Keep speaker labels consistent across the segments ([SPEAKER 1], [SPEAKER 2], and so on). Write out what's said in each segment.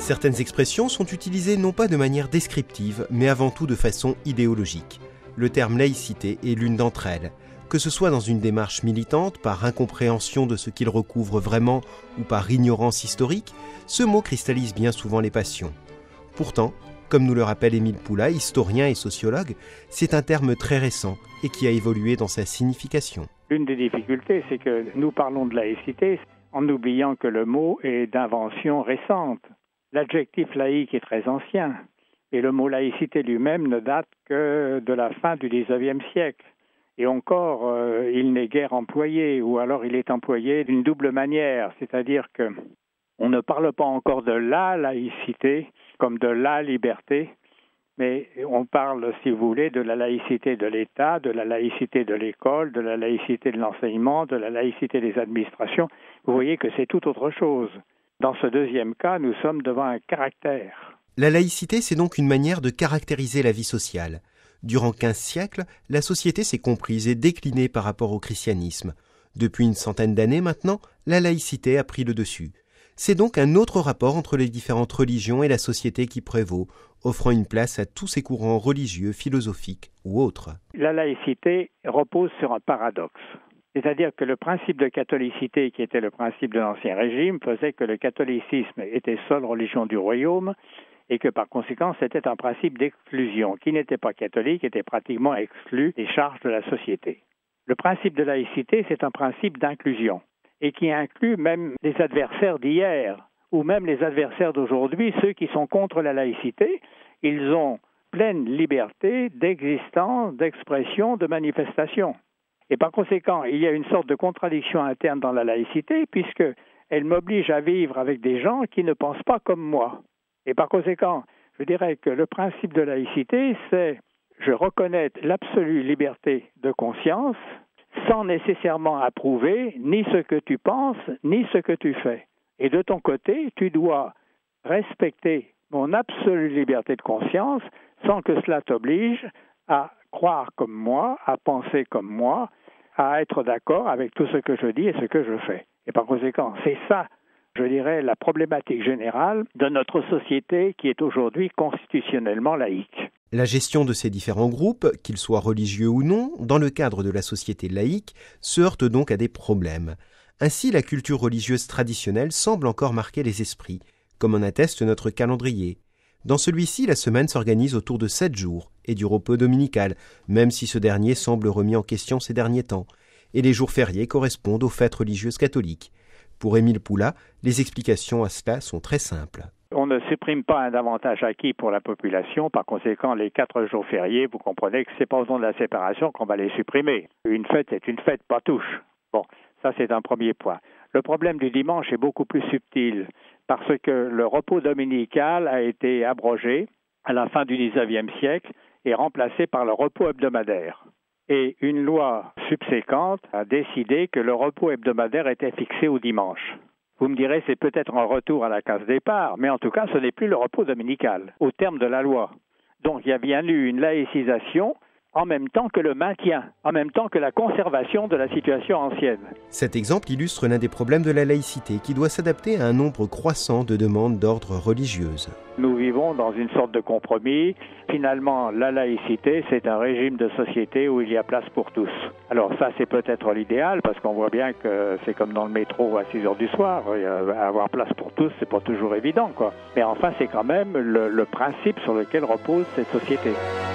[SPEAKER 1] Certaines expressions sont utilisées non pas de manière descriptive, mais avant tout de façon idéologique. Le terme laïcité est l'une d'entre elles. Que ce soit dans une démarche militante, par incompréhension de ce qu'il recouvre vraiment ou par ignorance historique, ce mot cristallise bien souvent les passions. Pourtant, comme nous le rappelle Émile Poula, historien et sociologue, c'est un terme très récent et qui a évolué dans sa signification.
[SPEAKER 2] L'une des difficultés, c'est que nous parlons de laïcité en oubliant que le mot est d'invention récente. L'adjectif laïque est très ancien et le mot laïcité lui-même ne date que de la fin du XIXe siècle. Et encore, il n'est guère employé, ou alors il est employé d'une double manière, c'est-à-dire que on ne parle pas encore de la laïcité comme de la liberté, mais on parle, si vous voulez, de la laïcité de l'État, de la laïcité de l'école, de la laïcité de l'enseignement, de la laïcité des administrations. Vous voyez que c'est tout autre chose. Dans ce deuxième cas, nous sommes devant un caractère.
[SPEAKER 1] La laïcité, c'est donc une manière de caractériser la vie sociale. Durant 15 siècles, la société s'est comprise et déclinée par rapport au christianisme. Depuis une centaine d'années maintenant, la laïcité a pris le dessus. C'est donc un autre rapport entre les différentes religions et la société qui prévaut, offrant une place à tous ces courants religieux, philosophiques ou autres.
[SPEAKER 2] La laïcité repose sur un paradoxe. C'est-à-dire que le principe de catholicité, qui était le principe de l'Ancien Régime, faisait que le catholicisme était seule religion du royaume et que par conséquent c'était un principe d'exclusion. Qui n'était pas catholique était pratiquement exclu des charges de la société. Le principe de laïcité, c'est un principe d'inclusion et qui inclut même les adversaires d'hier ou même les adversaires d'aujourd'hui, ceux qui sont contre la laïcité. Ils ont pleine liberté d'existence, d'expression, de manifestation. Et par conséquent, il y a une sorte de contradiction interne dans la laïcité puisqu'elle m'oblige à vivre avec des gens qui ne pensent pas comme moi. Et par conséquent, je dirais que le principe de laïcité, c'est je reconnais l'absolue liberté de conscience sans nécessairement approuver ni ce que tu penses, ni ce que tu fais. Et de ton côté, tu dois respecter mon absolue liberté de conscience sans que cela t'oblige à croire comme moi, à penser comme moi, à être d'accord avec tout ce que je dis et ce que je fais. Et par conséquent, c'est ça, je dirais, la problématique générale de notre société qui est aujourd'hui constitutionnellement laïque.
[SPEAKER 1] La gestion de ces différents groupes, qu'ils soient religieux ou non, dans le cadre de la société laïque, se heurte donc à des problèmes. Ainsi, la culture religieuse traditionnelle semble encore marquer les esprits, comme en atteste notre calendrier. Dans celui-ci, la semaine s'organise autour de 7 jours et du repos dominical, même si ce dernier semble remis en question ces derniers temps, et les jours fériés correspondent aux fêtes religieuses catholiques. Pour Émile Poula, les explications à cela sont très simples.
[SPEAKER 2] On ne supprime pas un avantage acquis pour la population. Par conséquent, les 4 jours fériés, vous comprenez que ce n'est pas au nom de la séparation qu'on va les supprimer. Une fête est une fête, pas touche. Bon, ça c'est un premier point. Le problème du dimanche est beaucoup plus subtil parce que le repos dominical a été abrogé à la fin du XIXe siècle et remplacé par le repos hebdomadaire. Et une loi subséquente a décidé que le repos hebdomadaire était fixé au dimanche. Vous me direz, c'est peut-être un retour à la case départ, mais en tout cas, ce n'est plus le repos dominical, au terme de la loi. Donc, il y a bien eu une laïcisation en même temps que le maintien, en même temps que la conservation de la situation ancienne.
[SPEAKER 1] Cet exemple illustre l'un des problèmes de la laïcité qui doit s'adapter à un nombre croissant de demandes d'ordre religieuses.
[SPEAKER 2] Nous vivons dans une sorte de compromis. Finalement, la laïcité, c'est un régime de société où il y a place pour tous. Alors ça, c'est peut-être l'idéal parce qu'on voit bien que c'est comme dans le métro à 6 heures du soir. Avoir place pour tous, c'est pas toujours évident, quoi. Mais enfin, c'est quand même le principe sur lequel repose cette société.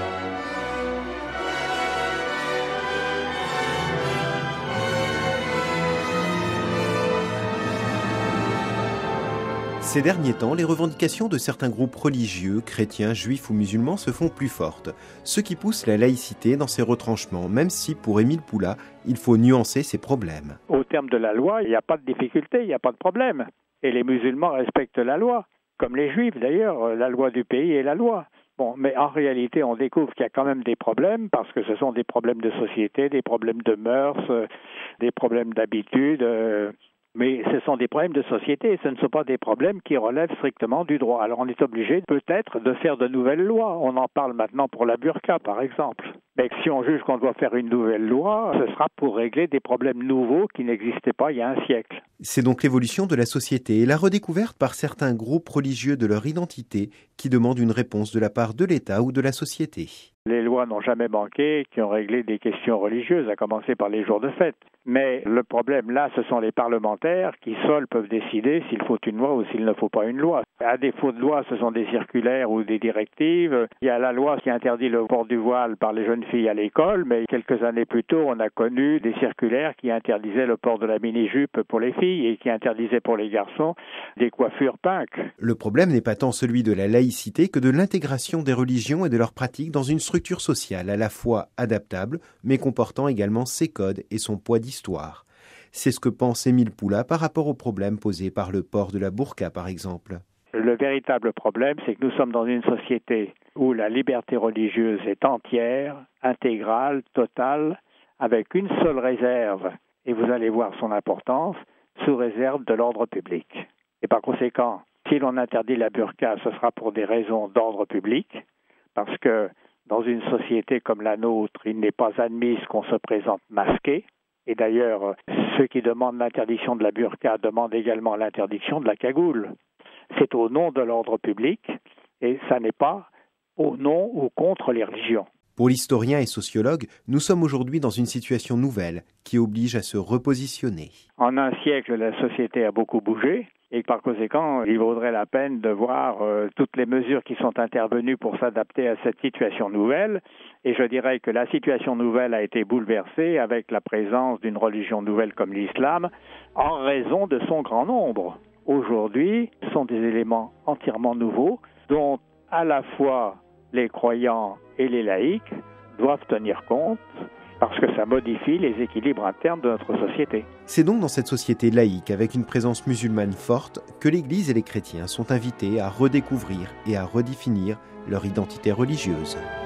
[SPEAKER 1] Ces derniers temps, les revendications de certains groupes religieux, chrétiens, juifs ou musulmans se font plus fortes, ce qui pousse la laïcité dans ses retranchements, même si, pour Émile Poula, il faut nuancer ces problèmes.
[SPEAKER 2] Au terme de la loi, il n'y a pas de difficulté, il n'y a pas de problème. Et les musulmans respectent la loi, comme les juifs d'ailleurs, la loi du pays est la loi. Bon, mais en réalité, on découvre qu'il y a quand même des problèmes, parce que ce sont des problèmes de société, des problèmes de mœurs, des problèmes d'habitude. Mais ce sont des problèmes de société, ce ne sont pas des problèmes qui relèvent strictement du droit. Alors on est obligé peut-être de faire de nouvelles lois. On en parle maintenant pour la burqa, par exemple. Mais si on juge qu'on doit faire une nouvelle loi, ce sera pour régler des problèmes nouveaux qui n'existaient pas il y a un siècle.
[SPEAKER 1] C'est donc l'évolution de la société et la redécouverte par certains groupes religieux de leur identité qui demandent une réponse de la part de l'État ou de la société.
[SPEAKER 2] Les lois n'ont jamais manqué qui ont réglé des questions religieuses, à commencer par les jours de fête. Mais le problème là, ce sont les parlementaires qui seuls peuvent décider s'il faut une loi ou s'il ne faut pas une loi. À défaut de loi, ce sont des circulaires ou des directives. Il y a la loi qui interdit le port du voile par les jeunes filles à l'école, mais quelques années plus tôt, on a connu des circulaires qui interdisaient le port de la mini-jupe pour les filles et qui interdisaient pour les garçons des coiffures punk.
[SPEAKER 1] Le problème n'est pas tant celui de la laïcité que de l'intégration des religions et de leurs pratiques dans une structure sociale à la fois adaptable, mais comportant également ses codes et son poids d'histoire. C'est ce que pense Émile Poula par rapport au problème posé par le port de la burqa, par exemple.
[SPEAKER 2] Le véritable problème, c'est que nous sommes dans une société où la liberté religieuse est entière, intégrale, totale, avec une seule réserve, et vous allez voir son importance, sous réserve de l'ordre public. Et par conséquent, si l'on interdit la burqa, ce sera pour des raisons d'ordre public, parce que dans une société comme la nôtre, il n'est pas admis qu'on se présente masqué. Et d'ailleurs, ceux qui demandent l'interdiction de la burqa demandent également l'interdiction de la cagoule. C'est au nom de l'ordre public et ça n'est pas au nom ou contre les religions.
[SPEAKER 1] Pour l'historien et sociologue, nous sommes aujourd'hui dans une situation nouvelle qui oblige à se repositionner.
[SPEAKER 2] En un siècle, la société a beaucoup bougé et par conséquent, il vaudrait la peine de voir toutes les mesures qui sont intervenues pour s'adapter à cette situation nouvelle. Et je dirais que la situation nouvelle a été bouleversée avec la présence d'une religion nouvelle comme l'islam en raison de son grand nombre. Aujourd'hui, ce sont des éléments entièrement nouveaux dont à la fois les croyants et les laïcs doivent tenir compte parce que ça modifie les équilibres internes de notre société.
[SPEAKER 1] C'est donc dans cette société laïque, avec une présence musulmane forte, que l'Église et les chrétiens sont invités à redécouvrir et à redéfinir leur identité religieuse.